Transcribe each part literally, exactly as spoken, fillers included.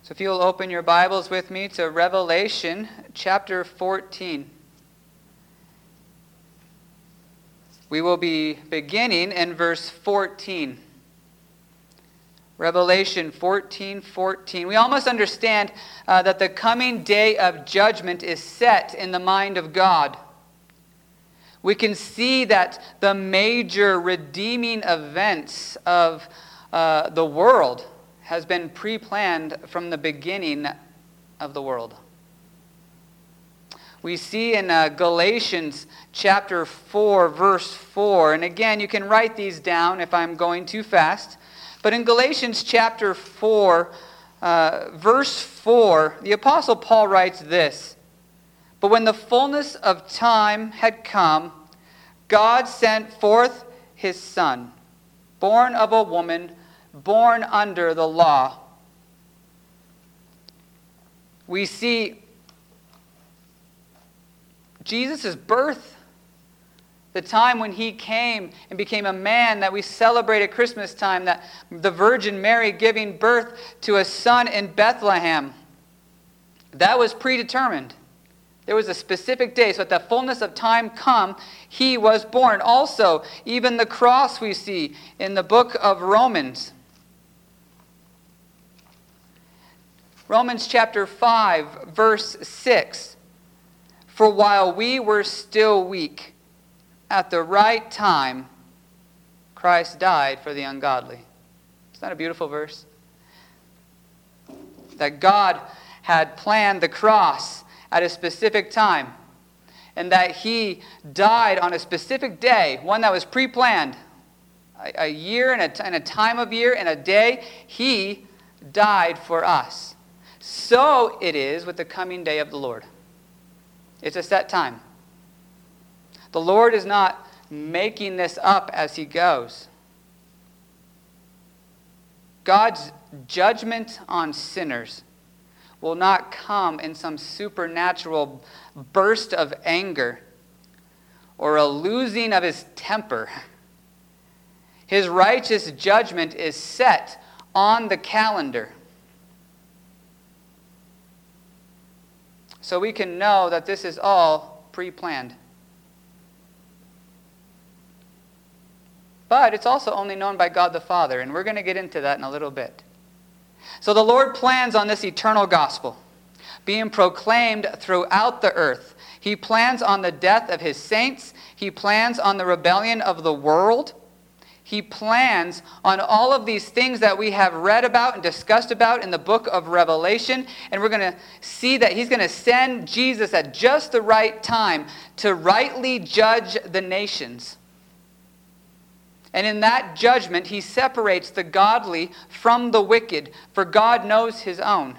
So if you'll open your Bibles with me to Revelation chapter fourteen. We will be beginning in verse fourteen. Revelation fourteen fourteen. We all must understand uh, that the coming day of judgment is set in the mind of God. We can see that the major redeeming events of uh, the world has been pre-planned from the beginning of the world. We see in uh, Galatians chapter four, verse four, and again, you can write these down if I'm going too fast, but in Galatians chapter four, uh, verse four, the Apostle Paul writes this: "But when the fullness of time had come, God sent forth his Son, born of a woman, born under the law." We see Jesus' birth, the time when he came and became a man that we celebrate at Christmas time, that the Virgin Mary giving birth to a son in Bethlehem. That was predetermined. There was a specific day, so at the fullness of time come, he was born. Also, even the cross we see in the book of Romans. Romans chapter five, verse six. "For while we were still weak, at the right time, Christ died for the ungodly." Isn't that a beautiful verse? That God had planned the cross at a specific time, and that he died on a specific day, one that was pre-planned, a, a year and a, and a time of year and a day. He died for us. So it is with the coming day of the Lord. It's a set time. The Lord is not making this up as he goes. God's judgment on sinners will not come in some supernatural burst of anger or a losing of his temper. His righteous judgment is set on the calendar. So we can know that this is all pre-planned. But it's also only known by God the Father, and we're going to get into that in a little bit. So the Lord plans on this eternal gospel being proclaimed throughout the earth. He plans on the death of his saints. He plans on the rebellion of the world. He plans on all of these things that we have read about and discussed about in the book of Revelation. And we're going to see that he's going to send Jesus at just the right time to rightly judge the nations. And in that judgment, he separates the godly from the wicked, for God knows his own.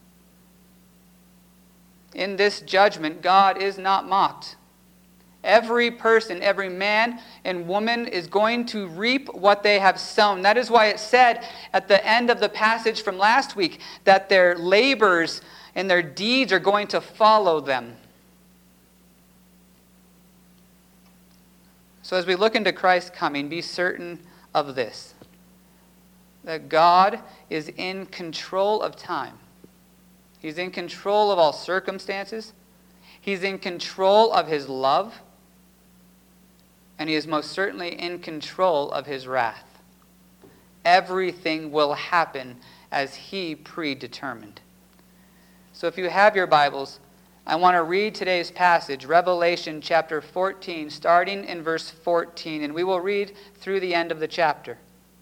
In this judgment, God is not mocked. Every person, every man and woman is going to reap what they have sown. That is why it said at the end of the passage from last week that their labors and their deeds are going to follow them. So as we look into Christ's coming, be certain of this: that God is in control of time. He's in control of all circumstances. He's in control of his love. And he is most certainly in control of his wrath. Everything will happen as he predetermined. So if you have your Bibles, I want to read today's passage, Revelation chapter fourteen, starting in verse fourteen, and we will read through the end of the chapter.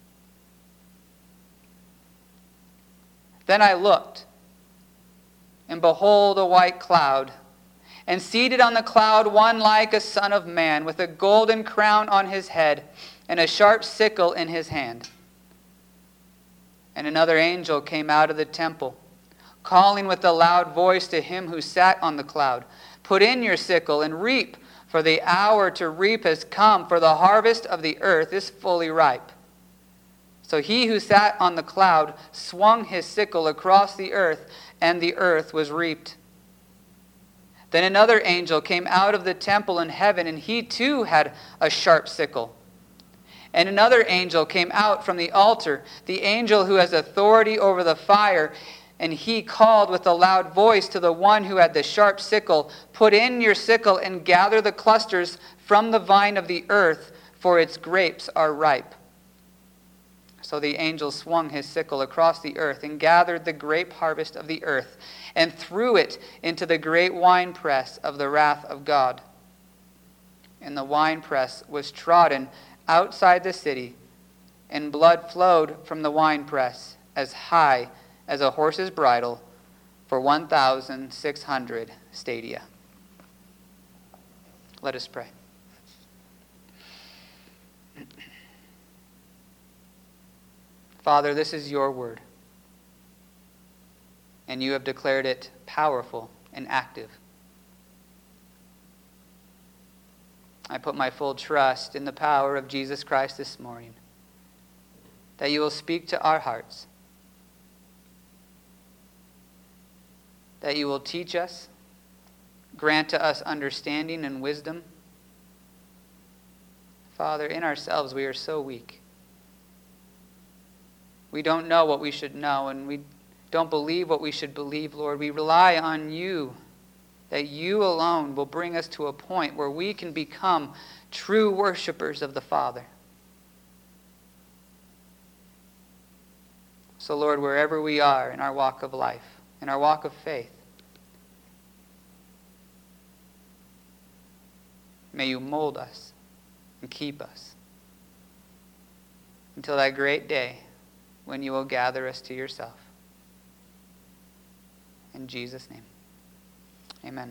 "Then I looked, and behold, a white cloud, and seated on the cloud one like a son of man, with a golden crown on his head, and a sharp sickle in his hand. And another angel came out of the temple, calling with a loud voice to him who sat on the cloud, 'Put in your sickle and reap, for the hour to reap has come, for the harvest of the earth is fully ripe.' So he who sat on the cloud swung his sickle across the earth, and the earth was reaped. Then another angel came out of the temple in heaven, and he too had a sharp sickle. And another angel came out from the altar, the angel who has authority over the fire. And he called with a loud voice to the one who had the sharp sickle, "Put in your sickle and gather the clusters from the vine of the earth, for its grapes are ripe." So the angel swung his sickle across the earth and gathered the grape harvest of the earth and threw it into the great winepress of the wrath of God. And the winepress was trodden outside the city, and blood flowed from the winepress as high as a horse's bridle for one thousand six hundred stadia. Let us pray. Father, this is your word, and you have declared it powerful and active. I put my full trust in the power of Jesus Christ this morning, that you will speak to our hearts, that you will teach us, grant to us understanding and wisdom. Father, in ourselves we are so weak. We don't know what we should know, and we don't believe what we should believe, Lord. We rely on you, that you alone will bring us to a point where we can become true worshipers of the Father. So, Lord, wherever we are in our walk of life, in our walk of faith, may you mold us and keep us until that great day when you will gather us to yourself. In Jesus' name, amen.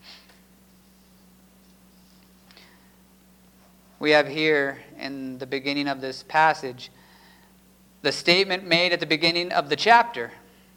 We have here in the beginning of this passage the statement made at the beginning of the chapter.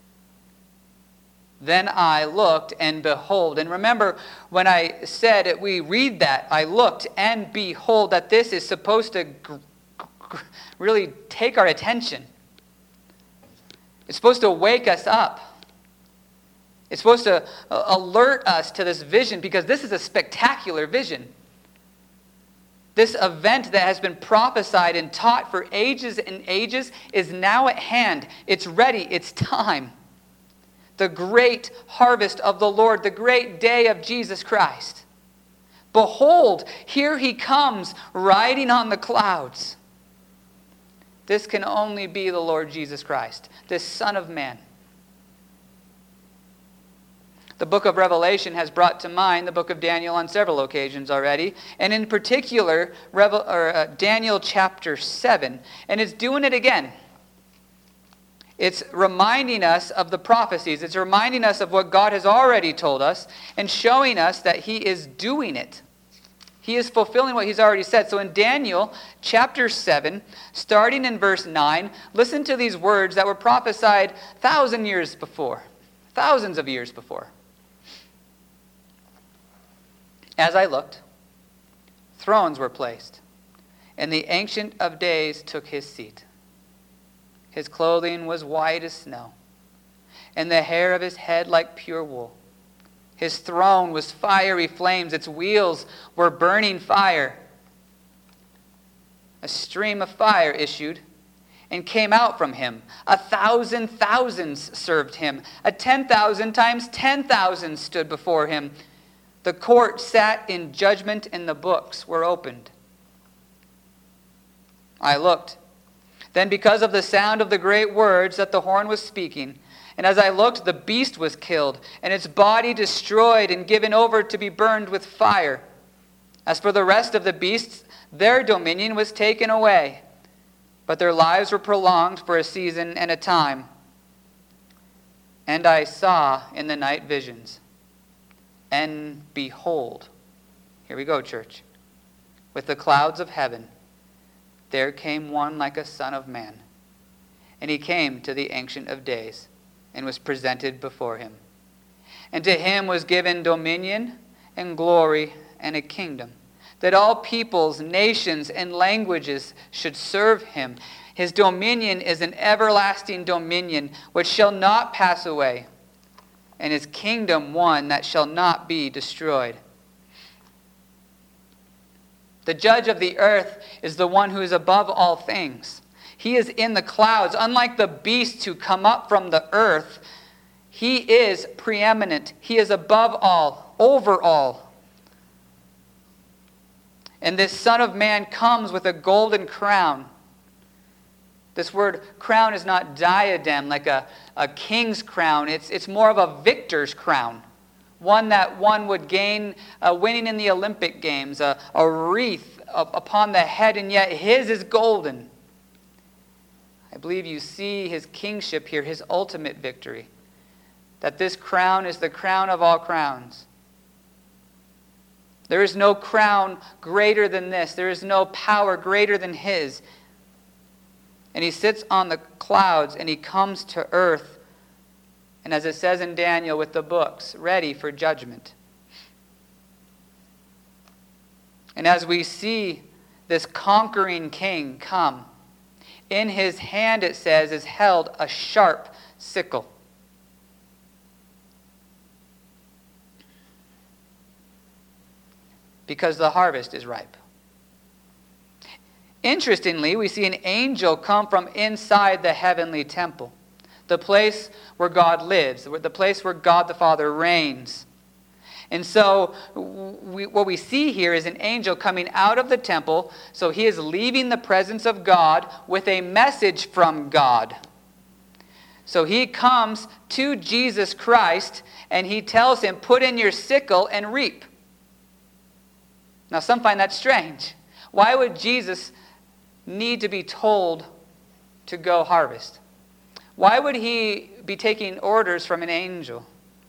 Then I looked and behold. And remember when I said that we read that, I looked and behold, that this is supposed to gr- gr- really take our attention. It's supposed to wake us up. It's supposed to uh, alert us to this vision, because this is a spectacular vision. This event that has been prophesied and taught for ages and ages is now at hand. It's ready. It's time. The great harvest of the Lord, the great day of Jesus Christ. Behold, here he comes riding on the clouds. This can only be the Lord Jesus Christ, this Son of Man. The book of Revelation has brought to mind the book of Daniel on several occasions already, and in particular, Revel- or, uh, Daniel chapter seven, and it's doing it again. It's reminding us of the prophecies. It's reminding us of what God has already told us and showing us that he is doing it. He is fulfilling what he's already said. So in Daniel chapter seven, starting in verse nine, listen to these words that were prophesied thousand years before, thousands of years before. As I looked, thrones were placed, and the Ancient of Days took his seat. His clothing was white as snow, and the hair of his head like pure wool. His throne was fiery flames. Its wheels were burning fire. A stream of fire issued and came out from him. A thousand thousands served him. A ten thousand times ten thousand stood before him. The court sat in judgment, and the books were opened. I looked. Then, because of the sound of the great words that the horn was speaking, and as I looked, the beast was killed, and its body destroyed and given over to be burned with fire. As for the rest of the beasts, their dominion was taken away, but their lives were prolonged for a season and a time. And I saw in the night visions, and behold, here we go, church, with the clouds of heaven, there came one like a son of man. And he came to the Ancient of Days and was presented before him. And to him was given dominion and glory and a kingdom, that all peoples, nations, and languages should serve him. His dominion is an everlasting dominion which shall not pass away, and his kingdom one that shall not be destroyed. The judge of the earth is the one who is above all things. He is in the clouds. Unlike the beasts who come up from the earth, He is preeminent. He is above all, over all. And this Son of Man comes with a golden crown. This word crown is not diadem, like a, a king's crown. It's, it's more of a victor's crown. One that one would gain uh, winning in the Olympic Games, a, a wreath upon the head, and yet his is golden. I believe you see his kingship here, his ultimate victory. That this crown is the crown of all crowns. There is no crown greater than this. There is no power greater than his. And he sits on the clouds and he comes to earth. And as it says in Daniel, with the books ready for judgment. And as we see this conquering king come, in his hand, it says, is held a sharp sickle. Because the harvest is ripe. Interestingly, we see an angel come from inside the heavenly temple, the place where God lives, the place where God the Father reigns. And so we, what we see here is an angel coming out of the temple. So he is leaving the presence of God with a message from God. So he comes to Jesus Christ and he tells him, put in your sickle and reap. Now some find that strange. Why would Jesus need to be told to go harvest? Why would he be taking orders from an angel?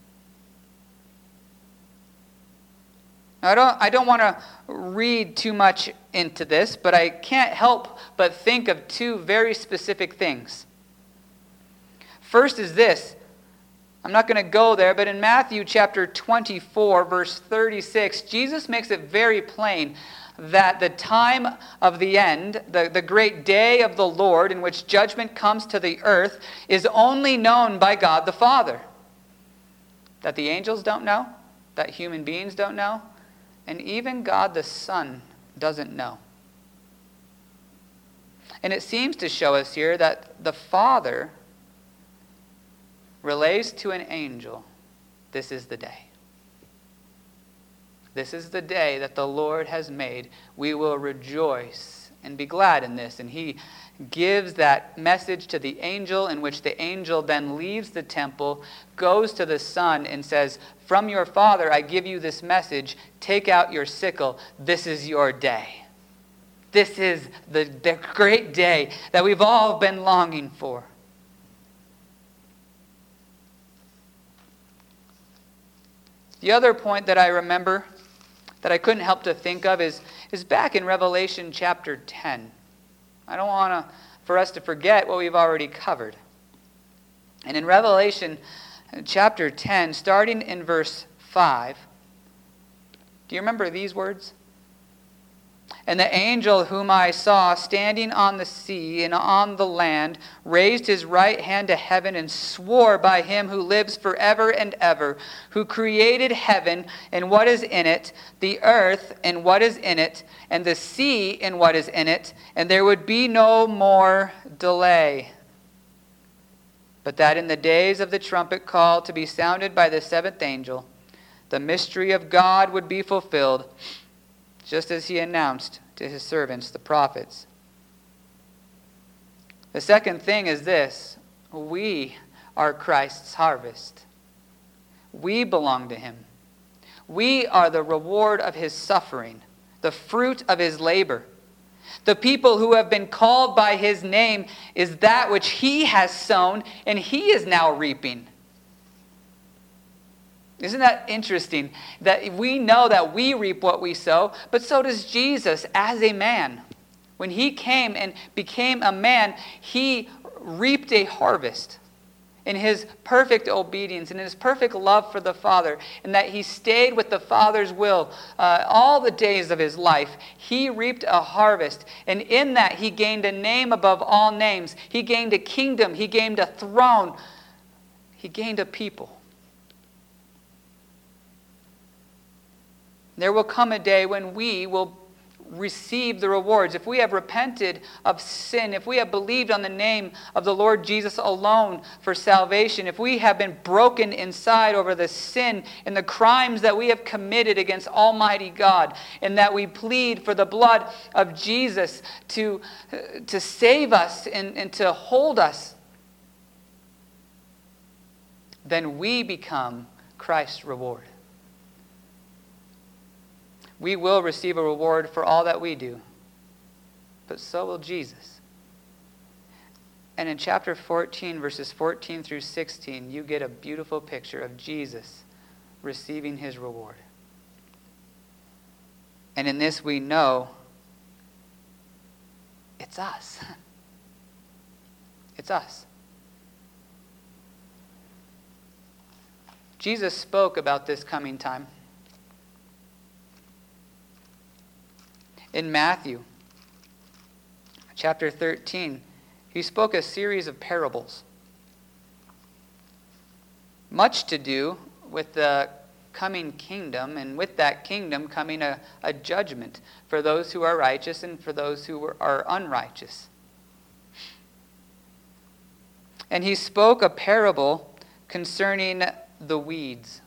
Now, I don't, I don't want to read too much into this, but I can't help but think of two very specific things. First is this. I'm not going to go there, but in Matthew chapter twenty-four, verse thirty-six, Jesus makes it very plain that the time of the end, the, the great day of the Lord in which judgment comes to the earth, is only known by God the Father. That the angels don't know, that human beings don't know, and even God the Son doesn't know. And it seems to show us here that the Father relays to an angel, this is the day. This is the day that the Lord has made. We will rejoice and be glad in this. And he gives that message to the angel, in which the angel then leaves the temple, goes to the Son and says, from your Father I give you this message. Take out your sickle. This is your day. This is the, the great day that we've all been longing for. The other point that I remember that I couldn't help to think of is, is back in Revelation chapter ten. I don't want to, for us to forget what we've already covered. And in Revelation chapter ten, starting in verse five, do you remember these words? And the angel whom I saw standing on the sea and on the land raised his right hand to heaven and swore by him who lives forever and ever, who created heaven and what is in it, the earth and what is in it, and the sea and what is in it, and there would be no more delay. But that in the days of the trumpet call to be sounded by the seventh angel, the mystery of God would be fulfilled, just as he announced to his servants, the prophets. The second thing is this. We are Christ's harvest. We belong to him. We are the reward of his suffering, the fruit of his labor. The people who have been called by his name is that which he has sown, and he is now reaping. Isn't that interesting? That we know that we reap what we sow, but so does Jesus as a man. When he came and became a man, he reaped a harvest in his perfect obedience and in his perfect love for the Father, and that he stayed with the Father's will uh, all the days of his life. He reaped a harvest, and in that he gained a name above all names. He gained a kingdom. He gained a throne. He gained a people. There will come a day when we will receive the rewards. If we have repented of sin, if we have believed on the name of the Lord Jesus alone for salvation, if we have been broken inside over the sin and the crimes that we have committed against Almighty God, and that we plead for the blood of Jesus to, to save us and, and to hold us, then we become Christ's reward. We will receive a reward for all that we do, but so will Jesus. And in chapter fourteen, verses fourteen through sixteen, you get a beautiful picture of Jesus receiving his reward. And in this we know it's us. It's us. Jesus spoke about this coming time. In Matthew chapter thirteen, he spoke a series of parables. Much to do with the coming kingdom, and with that kingdom coming a, a judgment for those who are righteous and for those who are unrighteous. And he spoke a parable concerning the weeds.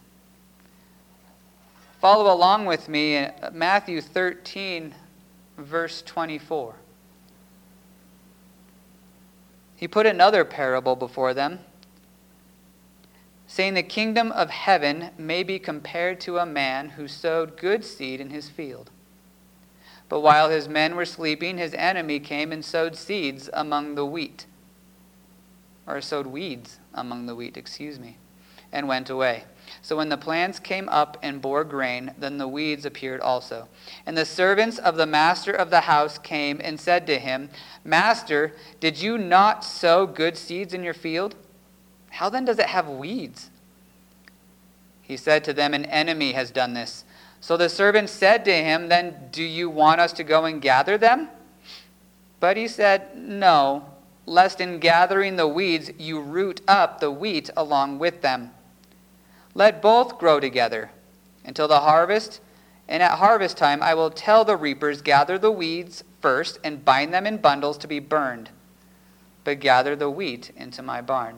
Follow along with me in Matthew thirteen, verse twenty-four. He put another parable before them, saying, the kingdom of heaven may be compared to a man who sowed good seed in his field. But while his men were sleeping, his enemy came and sowed seeds among the wheat. Or sowed weeds among the wheat, excuse me, and went away. So when the plants came up and bore grain, then the weeds appeared also. And the servants of the master of the house came and said to him, Master, did you not sow good seeds in your field? How then does it have weeds? He said to them, an enemy has done this. So the servants said to him, then do you want us to go and gather them? But he said, no, lest in gathering the weeds you root up the wheat along with them. Let both grow together until the harvest, and at harvest time I will tell the reapers, gather the weeds first and bind them in bundles to be burned, but gather the wheat into my barn.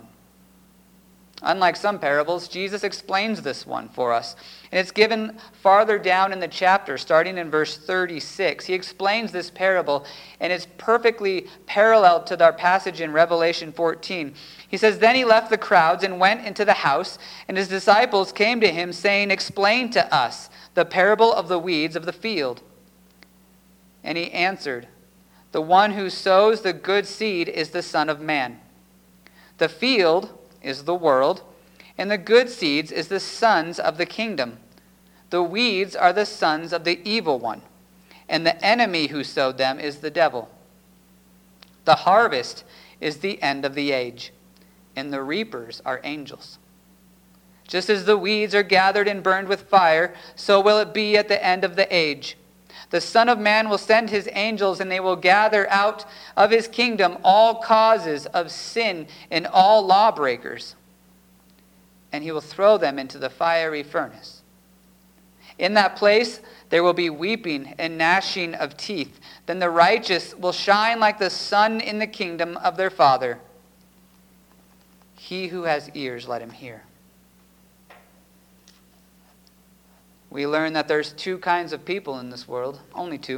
Unlike some parables, Jesus explains this one for us. And it's given farther down in the chapter, starting in verse thirty-six. He explains this parable, and it's perfectly parallel to our passage in Revelation fourteen. He says, then he left the crowds and went into the house, and his disciples came to him, saying, explain to us the parable of the weeds of the field. And he answered, the one who sows the good seed is the Son of Man. The field is the world, and the good seeds is the sons of the kingdom. The weeds are the sons of the evil one, and the enemy who sowed them is the devil. The harvest is the end of the age, and the reapers are angels. Just as the weeds are gathered and burned with fire, so will it be at the end of the age. The Son of Man will send his angels, and they will gather out of his kingdom all causes of sin and all lawbreakers, and he will throw them into the fiery furnace. In that place there will be weeping and gnashing of teeth. Then the righteous will shine like the sun in the kingdom of their Father. He who has ears, let him hear. We learn that there's two kinds of people in this world, only two.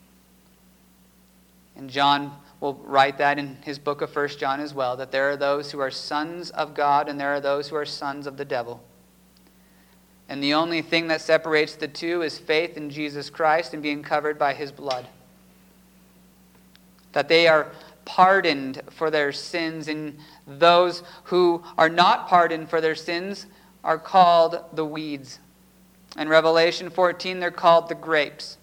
And John will write that in his book of First John as well, that there are those who are sons of God and there are those who are sons of the devil. And the only thing that separates the two is faith in Jesus Christ and being covered by his blood. That they are pardoned for their sins, and those who are not pardoned for their sins are called the weeds. In Revelation fourteen, they're called the grapes.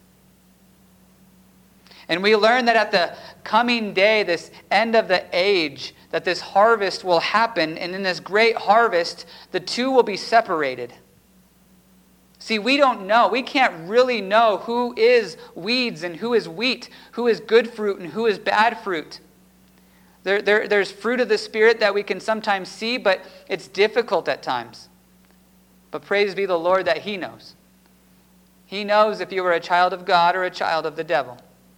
And we learn that at the coming day, this end of the age, that this harvest will happen, and in this great harvest, the two will be separated. See, we don't know. We can't really know who is weeds and who is wheat, who is good fruit and who is bad fruit. There, there, there's fruit of the Spirit that we can sometimes see, but it's difficult at times. But praise be the Lord that he knows. He knows if you are a child of God or a child of the devil.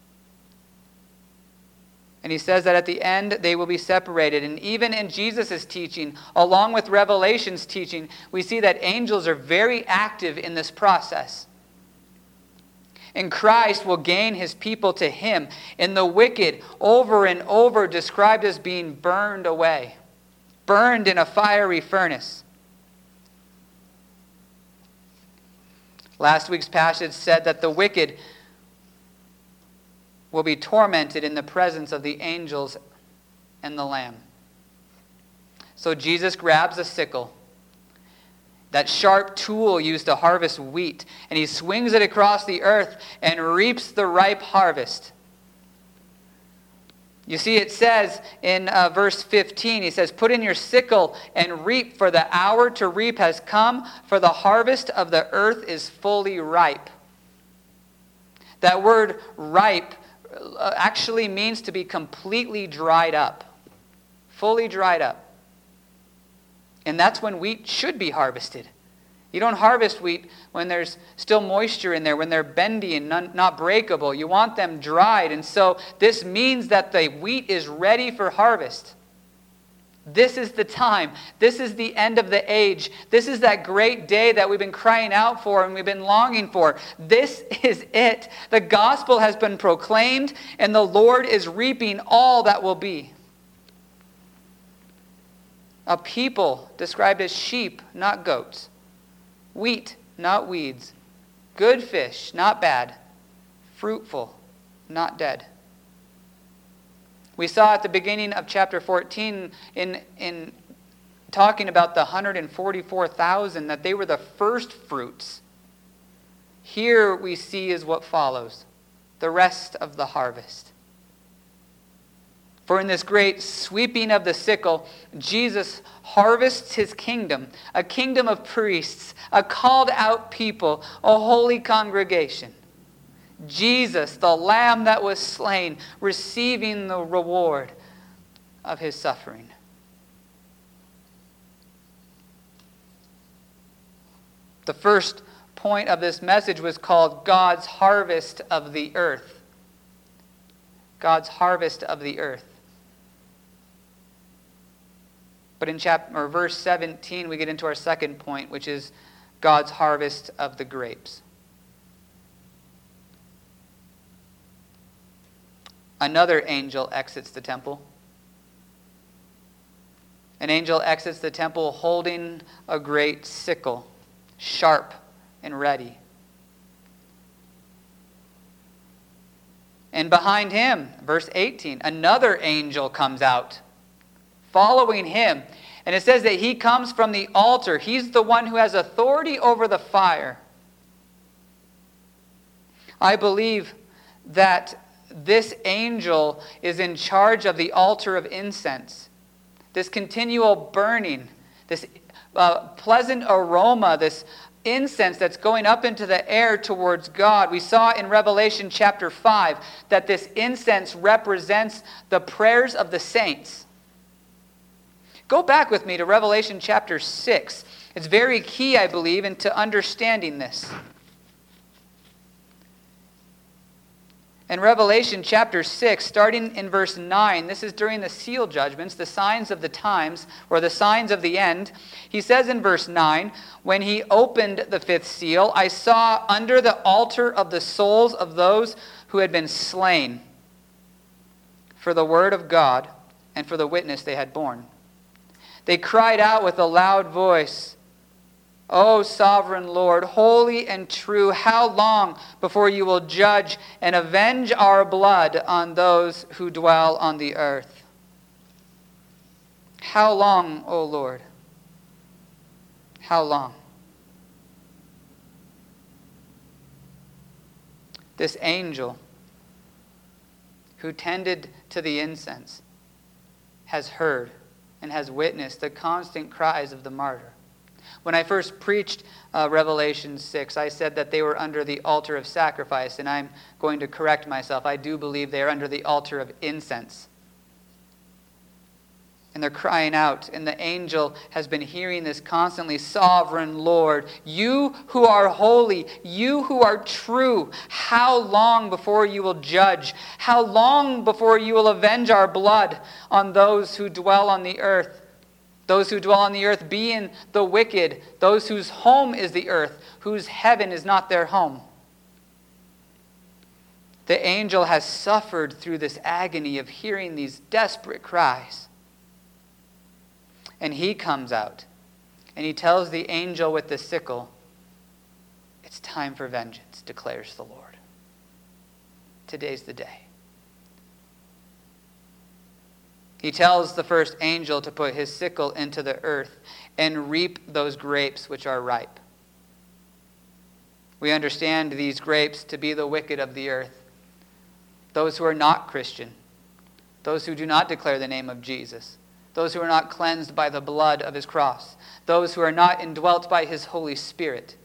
And he says that at the end they will be separated. And even in Jesus' teaching, along with Revelation's teaching, we see that angels are very active in this process. And Christ will gain his people to him, and the wicked over and over described as being burned away, burned in a fiery furnace. Last week's passage said that the wicked will be tormented in the presence of the angels and the Lamb. So Jesus grabs a sickle, that sharp tool used to harvest wheat, and he swings it across the earth and reaps the ripe harvest. You see, it says in uh, verse fifteen, he says, "Put in your sickle and reap, for the hour to reap has come, for the harvest of the earth is fully ripe." That word ripe actually means to be completely dried up, fully dried up. And that's when wheat should be harvested. You don't harvest wheat when there's still moisture in there, when they're bendy and non, not breakable. You want them dried. And so this means that the wheat is ready for harvest. This is the time. This is the end of the age. This is that great day that we've been crying out for and we've been longing for. This is it. The gospel has been proclaimed, and the Lord is reaping all that will be. A people described as sheep, not goats. Wheat, not weeds. Good fish, not bad. Fruitful, not dead. We saw at the beginning of chapter fourteen in, in talking about the one hundred forty-four thousand that they were the first fruits. Here we see is what follows, the rest of the harvest. For in this great sweeping of the sickle, Jesus harvests his kingdom, a kingdom of priests, a called out people, a holy congregation. Jesus, the Lamb that was slain, receiving the reward of his suffering. The first point of this message was called God's harvest of the earth. God's harvest of the earth. But in chapter or verse seventeen, we get into our second point, which is God's harvest of the grapes. Another angel exits the temple. An angel exits the temple holding a great sickle, sharp and ready. And behind him, verse eighteen, another angel comes out, following him. And it says that he comes from the altar. He's the one who has authority over the fire. I believe that this angel is in charge of the altar of incense. This continual burning, this uh, pleasant aroma, this incense that's going up into the air towards God. We saw in Revelation chapter five that this incense represents the prayers of the saints. Go back with me to Revelation chapter six. It's very key, I believe, into understanding this. In Revelation chapter six, starting in verse nine, this is during the seal judgments, the signs of the times, or the signs of the end. He says in verse nine, "When he opened the fifth seal, I saw under the altar of the souls of those who had been slain for the word of God and for the witness they had borne. They cried out with a loud voice, 'O sovereign Lord, holy and true, how long before you will judge and avenge our blood on those who dwell on the earth?' How long, O Lord? How long?" This angel who tended to the incense has heard and has witnessed the constant cries of the martyr. When I first preached uh, Revelation six, I said that they were under the altar of sacrifice, and I'm going to correct myself. I do believe they are under the altar of incense. And they're crying out, and the angel has been hearing this constantly. Sovereign Lord, you who are holy, you who are true, how long before you will judge? How long before you will avenge our blood on those who dwell on the earth? Those who dwell on the earth being the wicked, those whose home is the earth, whose heaven is not their home. The angel has suffered through this agony of hearing these desperate cries. And he comes out, and he tells the angel with the sickle, "It's time for vengeance, declares the Lord. Today's the day." He tells the first angel to put his sickle into the earth and reap those grapes which are ripe. We understand these grapes to be the wicked of the earth, those who are not Christian, those who do not declare the name of Jesus, those who are not cleansed by the blood of his cross, those who are not indwelt by his Holy Spirit.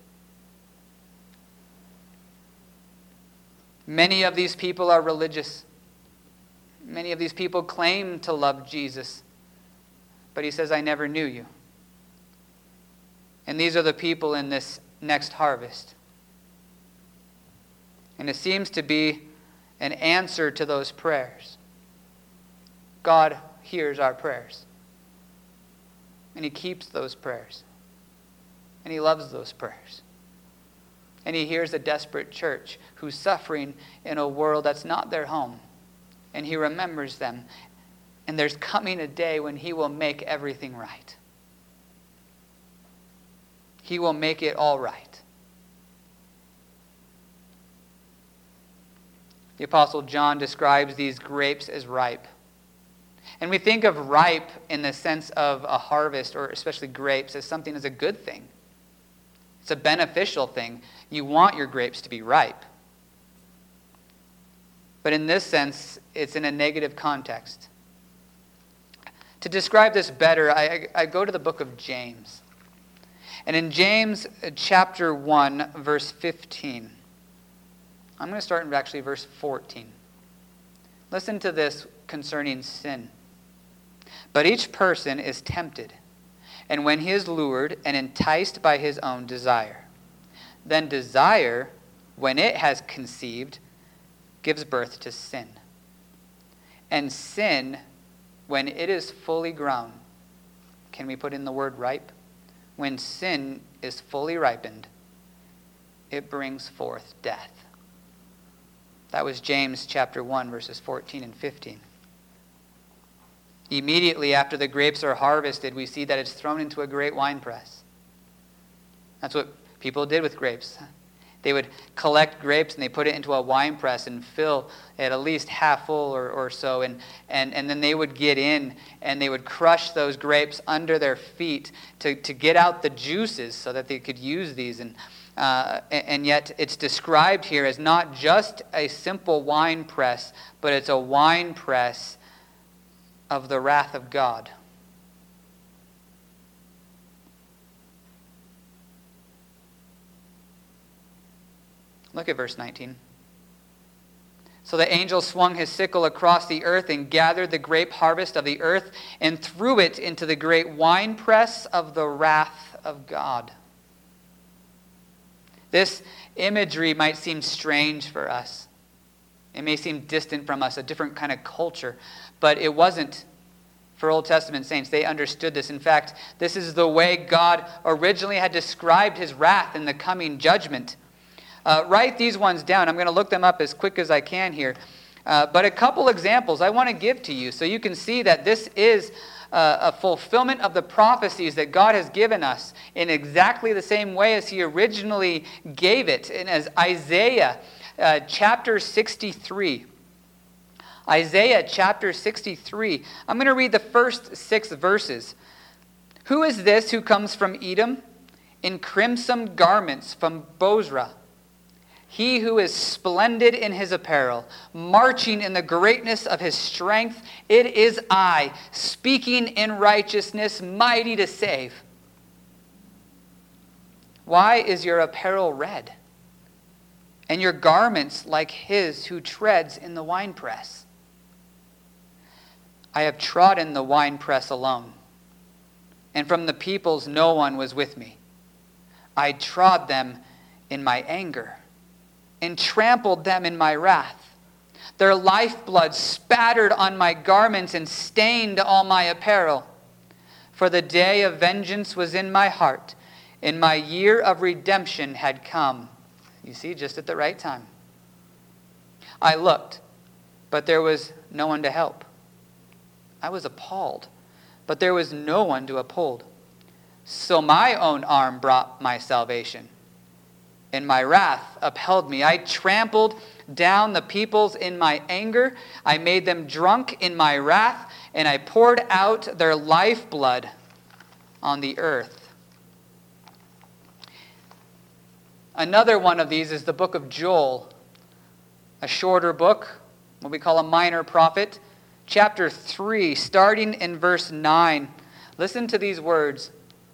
Many of these people are religious. Many of these people claim to love Jesus. But he says, "I never knew you." And these are the people in this next harvest. And it seems to be an answer to those prayers. God hears our prayers. And he keeps those prayers. And he loves those prayers. And he hears a desperate church who's suffering in a world that's not their home. And he remembers them. And there's coming a day when he will make everything right. He will make it all right. The Apostle John describes these grapes as ripe. And we think of ripe in the sense of a harvest, or especially grapes, as something as a good thing. It's a beneficial thing. You want your grapes to be ripe. But in this sense, it's in a negative context. To describe this better, I, I go to the book of James. And in James chapter one, verse fifteen, I'm going to start in actually verse fourteen. Listen to this concerning sin. "But each person is tempted, and when he is lured and enticed by his own desire, then desire, when it has conceived, gives birth to sin. And sin, when it is fully grown," can we put in the word ripe? "When sin is fully ripened, it brings forth death." That was James chapter one, verses fourteen and fifteen. Immediately after the grapes are harvested, we see that it's thrown into a great winepress. That's what people did with grapes. They would collect grapes and they put it into a winepress and fill it at least half full or, or so. And, and, and then they would get in and they would crush those grapes under their feet to, to get out the juices so that they could use these. And, uh, and yet it's described here as not just a simple wine press, but it's a wine press of the wrath of God. Look at verse nineteen. "So the angel swung his sickle across the earth and gathered the grape harvest of the earth and threw it into the great winepress of the wrath of God." This imagery might seem strange for us. It may seem distant from us, a different kind of culture, but it wasn't for Old Testament saints. They understood this. In fact, this is the way God originally had described his wrath in the coming judgment. Uh, write these ones down. I'm going to look them up as quick as I can here. Uh, but a couple examples I want to give to you so you can see that this is uh, a fulfillment of the prophecies that God has given us in exactly the same way as he originally gave it. And as Isaiah uh, chapter sixty-three. Isaiah chapter sixty-three. I'm going to read the first six verses. "Who is this who comes from Edom in crimson garments from Bozrah? He who is splendid in his apparel, marching in the greatness of his strength. It is I, speaking in righteousness, mighty to save. Why is your apparel red, and your garments like his who treads in the winepress? I have trodden the winepress alone, and from the peoples no one was with me. I trod them in my anger, and trampled them in my wrath. Their lifeblood spattered on my garments and stained all my apparel. For the day of vengeance was in my heart, and my year of redemption had come. You see, just at the right time. I looked, but there was no one to help. I was appalled, but there was no one to uphold. So my own arm brought my salvation, and my wrath upheld me. I trampled down the peoples in my anger. I made them drunk in my wrath, and I poured out their lifeblood on the earth. Another one of these is the book of Joel, a shorter book, what we call a minor prophet. Chapter three, starting in verse nine. Listen to these words.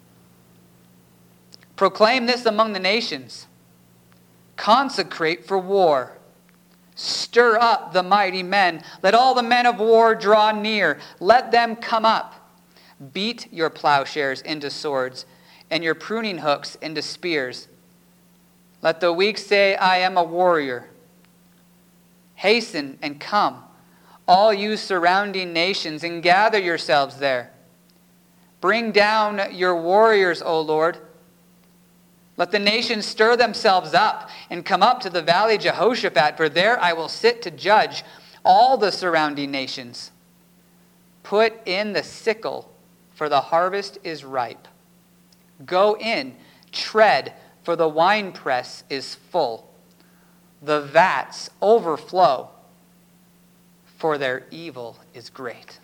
Proclaim this among the nations. Consecrate for war. Stir up the mighty men. Let all the men of war draw near. Let them come up. Beat your plowshares into swords, and your pruning hooks into spears. Let the weak say, I am a warrior. Hasten and come, all you surrounding nations, and gather yourselves there. Bring down your warriors, O Lord. Let the nations stir themselves up and come up to the valley Jehoshaphat, for there I will sit to judge all the surrounding nations. Put in the sickle, for the harvest is ripe. Go in, tread, for the winepress is full. The vats overflow, for their evil is great.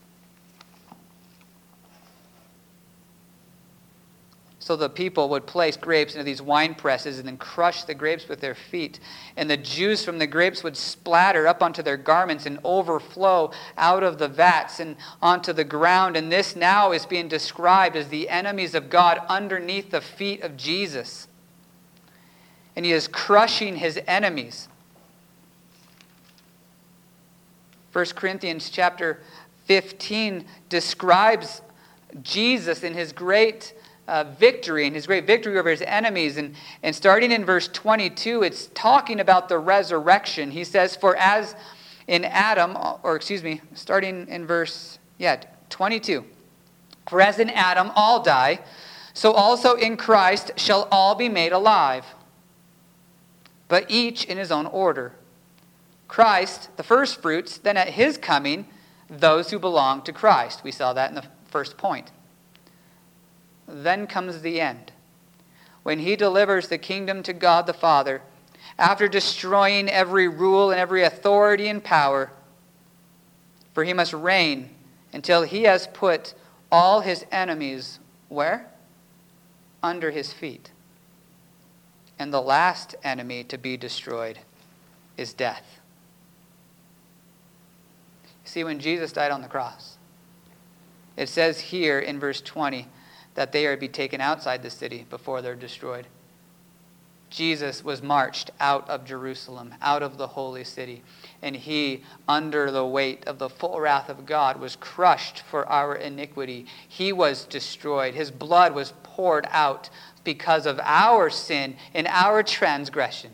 So the people would place grapes into these wine presses and then crush the grapes with their feet. And the juice from the grapes would splatter up onto their garments and overflow out of the vats and onto the ground. And this now is being described as the enemies of God underneath the feet of Jesus. And he is crushing his enemies. First Corinthians chapter fifteen describes Jesus in his great uh, victory, and his great victory over his enemies. And, and starting in verse twenty-two, it's talking about the resurrection. He says, for as in Adam, or excuse me, starting in verse, yeah, twenty-two. For as in Adam all die, so also in Christ shall all be made alive, but each in his own order. Christ, the first fruits, then at his coming, those who belong to Christ. We saw that in the first point. Then comes the end, when he delivers the kingdom to God the Father, after destroying every rule and every authority and power. For he must reign until he has put all his enemies, where? Under his feet. And the last enemy to be destroyed is death. See, when Jesus died on the cross, it says here in verse twenty that they are to be taken outside the city before they're destroyed. Jesus was marched out of Jerusalem, out of the holy city, and he, under the weight of the full wrath of God, was crushed for our iniquity. He was destroyed. His blood was poured out because of our sin and our transgression.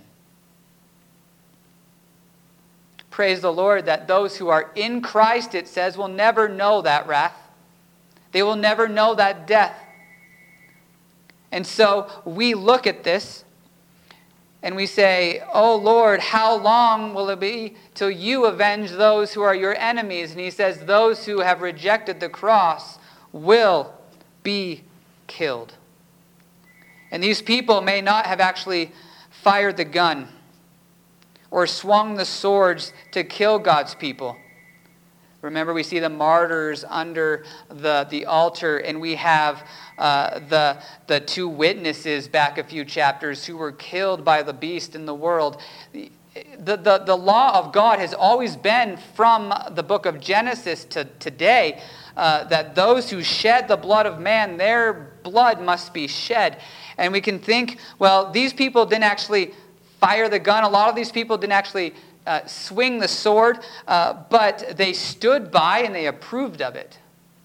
Praise the Lord that those who are in Christ, it says, will never know that wrath. They will never know that death. And so we look at this and we say, oh Lord, how long will it be till you avenge those who are your enemies? And he says, those who have rejected the cross will be killed. And these people may not have actually fired the gun or swung the swords to kill God's people. Remember, we see the martyrs under the, the altar, and we have uh, the, the two witnesses back a few chapters who were killed by the beast in the world. The, the, the law of God has always been from the book of Genesis to today uh, that those who shed the blood of man, their blood must be shed. And we can think, well, these people didn't actually fire the gun. A lot of these people didn't actually uh, swing the sword, uh, but they stood by and they approved of it.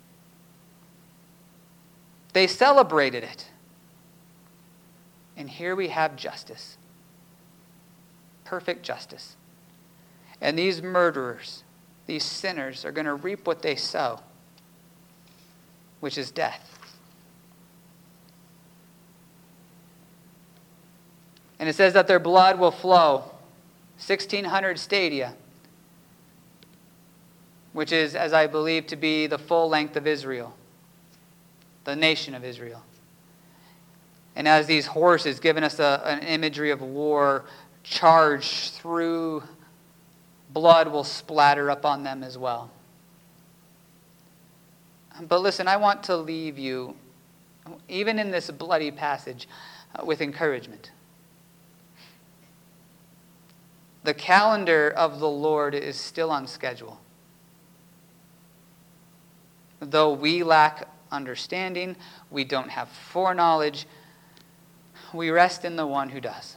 They celebrated it. And here we have justice. Perfect justice. And these murderers, these sinners, are going to reap what they sow, which is death. And it says that their blood will flow sixteen hundred stadia, which is, as I believe, to be the full length of Israel, the nation of Israel. And as these horses, giving us a, an imagery of war, charge through, blood will splatter upon them as well. But listen, I want to leave you, even in this bloody passage, uh, with encouragement. The calendar of the Lord is still on schedule. Though we lack understanding, we don't have foreknowledge, we rest in the one who does.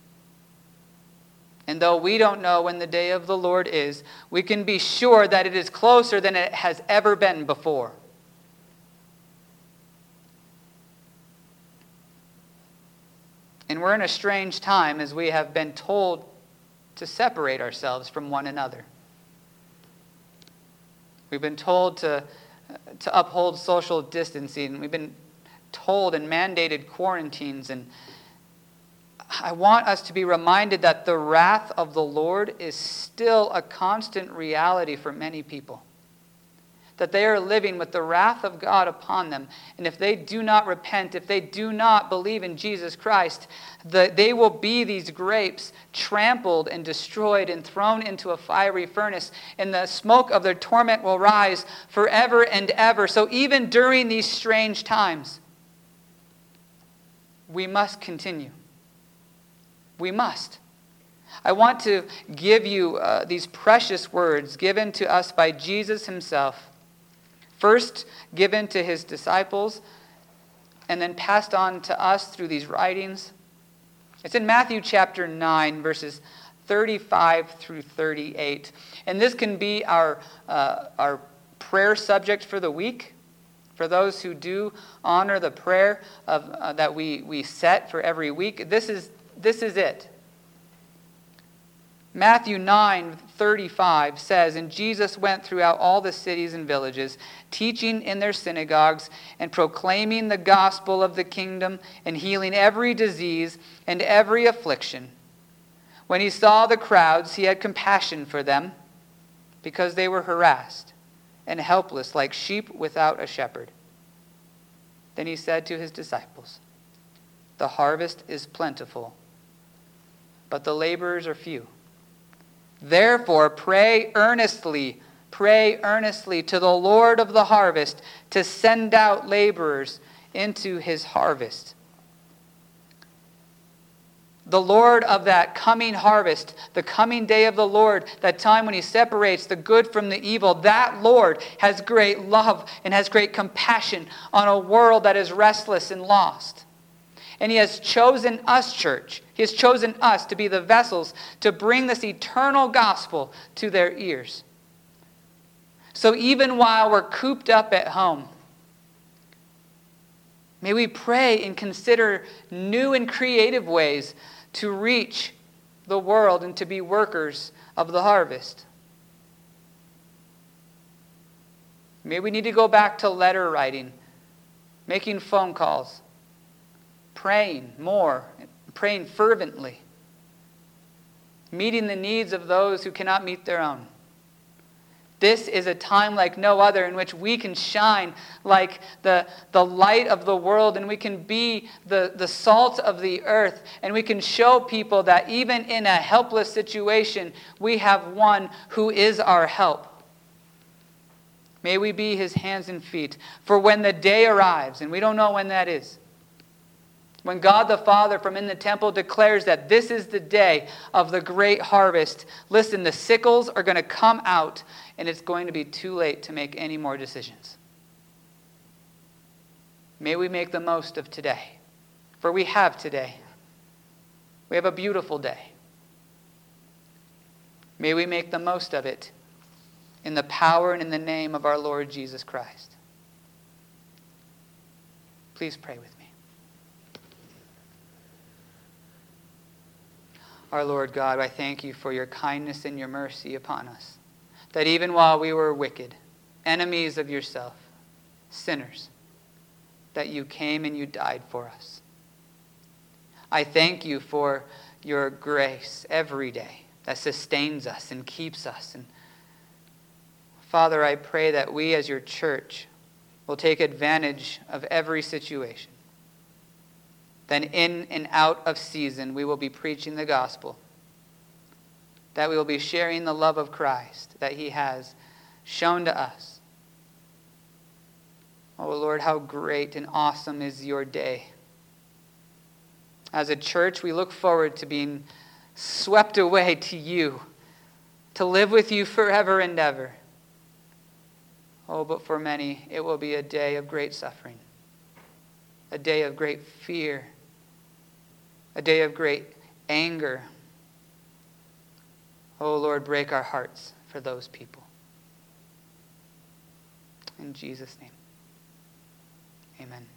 And though we don't know when the day of the Lord is, we can be sure that it is closer than it has ever been before. And we're in a strange time as we have been told to separate ourselves from one another. We've been told to, to uphold social distancing. We've been told and mandated quarantines. And I want us to be reminded that the wrath of the Lord is still a constant reality for many people. That they are living with the wrath of God upon them. And if they do not repent, if they do not believe in Jesus Christ, the, they will be these grapes trampled and destroyed and thrown into a fiery furnace. And the smoke of their torment will rise forever and ever. So even during these strange times, we must continue. We must. I want to give you uh, these precious words given to us by Jesus himself. First given to his disciples, and then passed on to us through these writings. It's in Matthew chapter nine, verses thirty-five through thirty-eight. And this can be our, uh, our prayer subject for the week. For those who do honor the prayer of, uh, that we, we set for every week, this is, this is it. Matthew nine thirty-five says, "And Jesus went throughout all the cities and villages, teaching in their synagogues and proclaiming the gospel of the kingdom and healing every disease and every affliction. When he saw the crowds, he had compassion for them because they were harassed and helpless like sheep without a shepherd. Then he said to his disciples, 'The harvest is plentiful, but the laborers are few. Therefore, pray earnestly, pray earnestly to the Lord of the harvest to send out laborers into his harvest.'" The Lord of that coming harvest, the coming day of the Lord, that time when he separates the good from the evil, that Lord has great love and has great compassion on a world that is restless and lost. And he has chosen us, church. He has chosen us to be the vessels to bring this eternal gospel to their ears. So even while we're cooped up at home, may we pray and consider new and creative ways to reach the world and to be workers of the harvest. Maybe we need to go back to letter writing, making phone calls, praying more, praying fervently, meeting the needs of those who cannot meet their own. This is a time like no other in which we can shine like the, the light of the world, and we can be the, the salt of the earth, and we can show people that even in a helpless situation, we have one who is our help. May we be his hands and feet. For when the day arrives, and we don't know when that is, when God the Father from in the temple declares that this is the day of the great harvest, listen, the sickles are going to come out, and it's going to be too late to make any more decisions. May we make the most of today, for we have today. We have a beautiful day. May we make the most of it in the power and in the name of our Lord Jesus Christ. Please pray with me. Our Lord God, I thank you for your kindness and your mercy upon us, that even while we were wicked, enemies of yourself, sinners, that you came and you died for us. I thank you for your grace every day that sustains us and keeps us. And Father, I pray that we as your church will take advantage of every situation. Then in and out of season, we will be preaching the gospel. That we will be sharing the love of Christ that he has shown to us. Oh Lord, how great and awesome is your day. As a church, we look forward to being swept away to you, to live with you forever and ever. Oh, but for many, it will be a day of great suffering, a day of great fear, a day of great anger. Oh, Lord, break our hearts for those people. In Jesus' name, amen.